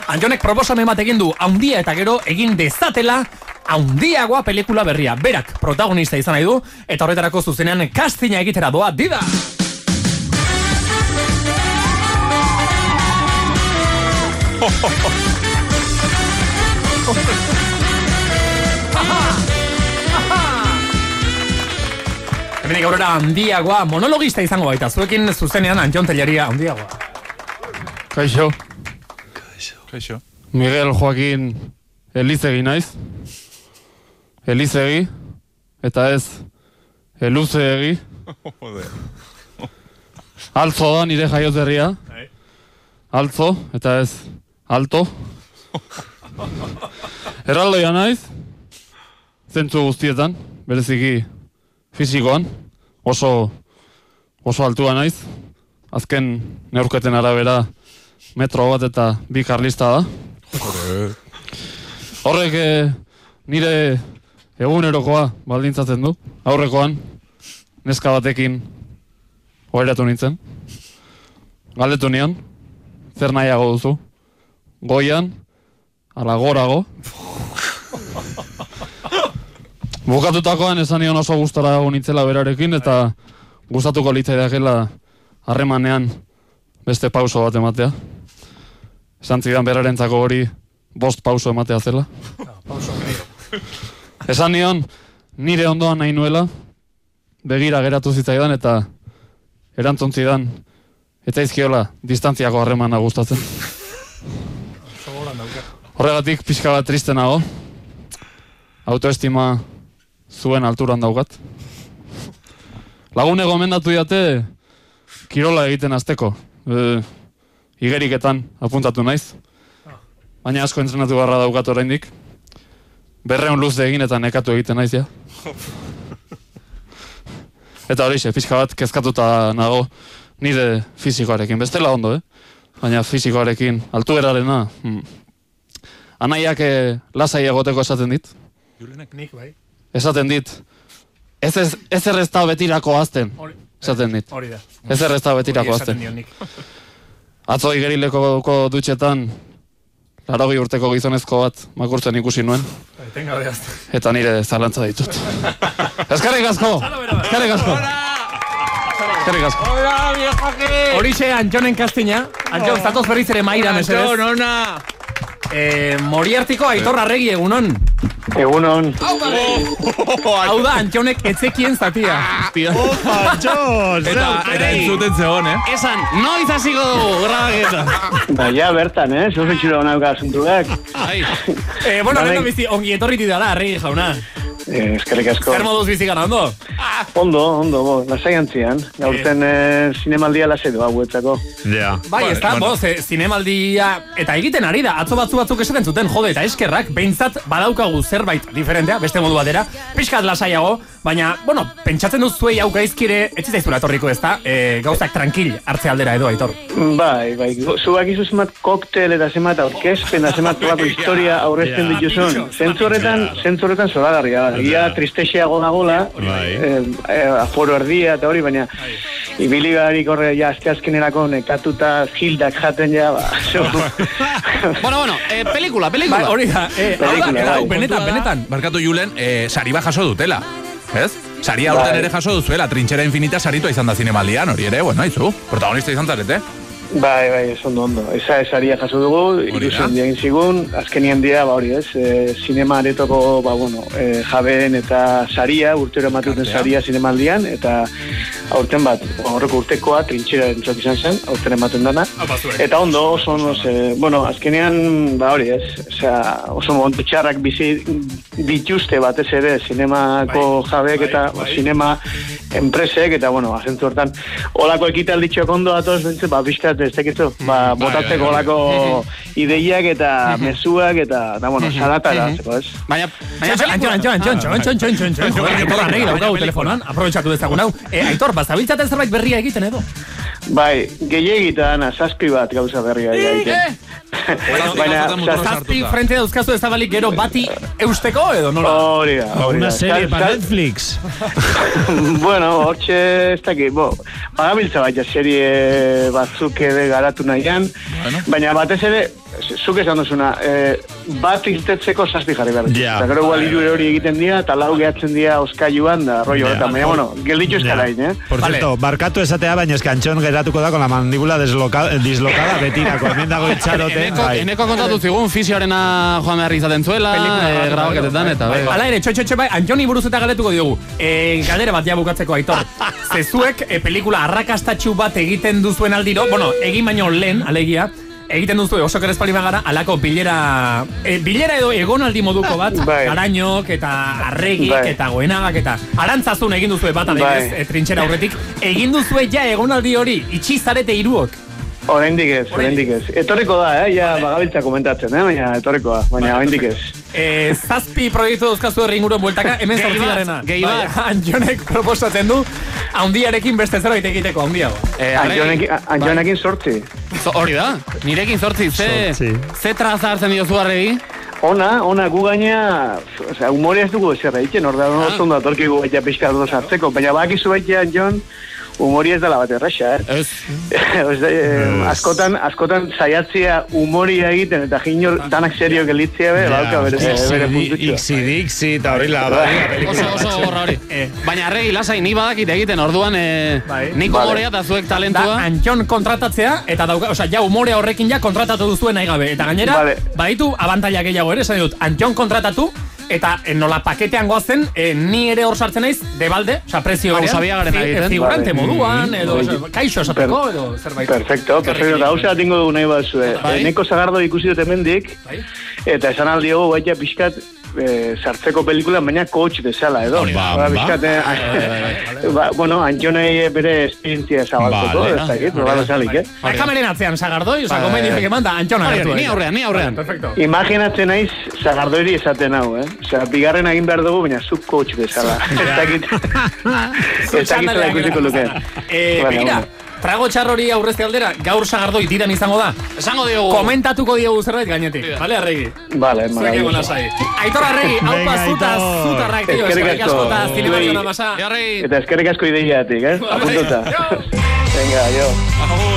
Antxonek proposamen bat egin du haundia eta gero egin dezatela haundiagoa pelikula berria. Berak protagonista izan nahi du eta horretarako zuzenean castinga egitera doa dida. Hemenik aurrera handiagoa monologista izango baita. Zuekin zuzenean Antxon Tellaria handiagoa. Kaixo. Miguel Joaquin Elizegi naiz. Elizegi. Eta ez Eluzegi. Altzo da nire jaiotherria. Altzo, eta ez alto. Erraldoia naiz. Zentzu guztietan, bereziki fisikoan, oso altua naiz. Azken neurketen arabera 1 metro eta 2 karlista da. Horrek nire egunerokoa baldintzatzen du. Aurrekoan, neska batekin oheratu nintzen. Galdetu nion, zer nahiago duzu? Goian, ala gorago. Bukatutakoan esan nion oso gustara nintzela berarekin eta gustatuko litzaidakela harremanean beste pauso bat ematea. Esan zidan berarentzako hori 5 pauso ematea zela. Esan nion nire ondoan nahi nuela, begira geratu zitzaidan eta erantzun zidan eta izkiola distantziako harremana gustatzen. Horregatik pixka bat triste nago. Autoestima zuen alturan daukat. Lagune gomendatu diate kirola egiten hasteko. Igeriketan apuntatu naiz. Baina asko entrenatu barra daukat oraindik. 200 luze egin eta nekatu egiten naiz ja. Eta horixe, pixka bat kezkatuta nago nire fisikoarekin. Bestela ondo, baina fisikoarekin altuerarena. Anaiak lasai egoteko esaten dit. Nik bai. Esaten dit. Ez errezta betirako azten. Esaten dit. Hori da. Ez errezta betirako azten. Atzo igerileko dutxetan 80 urteko gizonezko bat makurtzen ikusi nuen. Eta nire zalantza ditut. Eskerrik asko! Eskerrik asko! Eskerrik asko! Horixe Antxonen kastina. Antxon, zatoz berriz ere mairan ez. Antxon, ona! Moriartiko Aitor Arregi, egunon. Egunon. Hau da, Antxonek etzekien zatia. Opa, Antxon! Eta entzuten zegoen, Esan, noiz hasiko dugu, grabaketa. Baina, bertan, zuzitxura honauka asuntuak. Bueno, lehen bizi, ongi etorri didala, Arregi jauna. Eskerrik asko. Zer moduz bizi gara, ondo? Ondo, lasai antzian. Gaurten zinemaldia lasai du hauetzako. Bai, ez da, zinemaldia eta egiten ari da, atzo batzuk esaten zuten, jode, eta eskerrak, behintzat badaukagu zerbait diferentea, beste modu batera, pixkat lasaiago, baina, bueno, pentsatzen duzuei hau gaizkire, etzizaizura etorriko ez da, gauzak tranquil hartze aldera edo, Aitor. Bai, zuak izu zemat koktel eta zemat aurkezpen, eta zemat tolako historia aurrezten dituzun. Zentzu horretan zoragarria, ia tristexeago dagoela, aforo erdia eta hori, baina ibiligarik horre ja azkenerako nekatuta hildak jaten ja, Bueno, pelikula. Hori da, benetan. Barkatu Julen, sari bat jaso dutela, ez? Saria aurten ere jaso duzuela, Trintxera Infinita saritua izan da zinemaldian, hori ere, bueno, haizu, protagonista izan zarete. Bai, ez ondo. Esa saria jaso dugu, ilusion diagin zigun, azkenien dira, hori ez, zinema aretoko, jabeen eta saria, urtero ematuten saria zinemaldian, eta aurten bat, horreko urtekoa, Trintxera entzat izan zen, aurten ematen dana, eta ondo, oso, azkenean, hori ez, oso momentu txarrak bizi dituzte batez ere, zinemako jabeek eta zinema enpresek, eta, azentzu hortan, olako ekitalditxoak ondo atoz, bizkat, ez tekizu, botatzeko olako ideiak eta mezuak eta, salatara, ez? Baina, Antxon, Arregi daukagu telefonan, aprobetxatu dezagun hau. Aitor, bazabiltzaten zerbait berria egiten edo? Bai, gehiagitan, 7 bat gauza berria egiten. Baina, 7 frente dauzkazu ezabalik gero bati eusteko edo nola? Hori da. Una serie para Netflix. Bueno, hortxe, ez dakit, bagabiltza baita serie batzuk ere garatu nahian, baina batez ere, zuk esan duzuna, bat irtetzeko 7 jarri behar. Eta gero igual 3 hori egiten dira, eta 4 gehatzen dira oskailuan, da rollo horretan. Baina, bueno, gelditu eskarain, Por cierto, barkatu esatea, baina eski Antxon geratuko da con la mandíbula dislokada betirako. Hemen dago itxarote. Eneko kontatu zigun, fisioarena joan behar izaten zuela, grabaketetan, eta hala ere, txoi, bai, Antxoni buruz eta galetuko diogu. Galdera bat ja bukatzeko, Aitor. Zezuek, pelikula arrakastatxu bat egiten duzuen aldiro, bueno, egin baino lehen, alegia, egiten duzu oso kerezpali bagara, alako bilera edo egonaldi moduko bat, Garañok eta Arregik eta Goenagak eta Arantzazun egin duzue bat adibidez, trintxera aurretik, egin duzue ja egonaldi hori, itxizarete 3. Oraindik ez. Etorriko da, ja bagabiltza komentatzen, baina etorriko da, baina oraindik ez. 7 proiektu dauzkazu herri inguruen bueltaka, hemen 8. Gehi bat, Antxonek proposatzen du, handiarekin beste zerbait egiteko, handiago. Antxonekin 8. Hori da, nirekin 8, ze traza hartzen diozu Arregi? Ona, gu gaina, humorea ez dugu ezerra egiten, hor da, oso ondo atorkigu baita pixka dut sartzeko, baina bakizu baita, Antxon, humori ez dela bat erraxa, askotan saiatzea humoria egiten eta jinor danak serio gelitzea bauka bere puntutxo. Ixi, eta horrela. Oso gorra hori. Baina Arregi, lasai, ni badakit egiten, orduan nik humorea eta zuek talentua. Da, Antxon kontratatzea, eta ja humorea horrekin ja kontratatu duzuen nahi gabe. Eta gainera, baditu abantaila gehiago ere, esan dut, Antxon kontratatu, eta nola paketean goazen, ni ere hor sartzen naiz, debalde, prezio berean, figurante moduan, edo kaixo esateko, edo zerbait. Perfecto, eta hau tingo dugu nahi bat zuen. Neko Sagardo ikusi dut hemendik, eta esan aldiogu baita pixkat sartzeko pelikula, baina coach bezala, edo. Bueno, Antxonei bere esperientzia zabaltzeko, ez dakit, probado salik, Kameren atzean Sagardoi, komendioak eman da, Antxona gertu. Ni aurrean. Imaginatzen naiz Sagardoiri esaten hau, bigarren egin behar dugu, baina zuk coach bezala. Ez dakit zela ikusiko luke. Begira, trago txarrori aurrezte aldera, gaur Sagardoi diran izango da. Esango diogu. Komentatuko diogu zerbait gainetik. Bale, Arregi? Bale, maravilloso. Aitor Arregi, haupa zutarrak, tío. Eskerrik asko eta zinemariona masa. Eta eskerrik asko ideiatik, apuntuta. Venga, jo.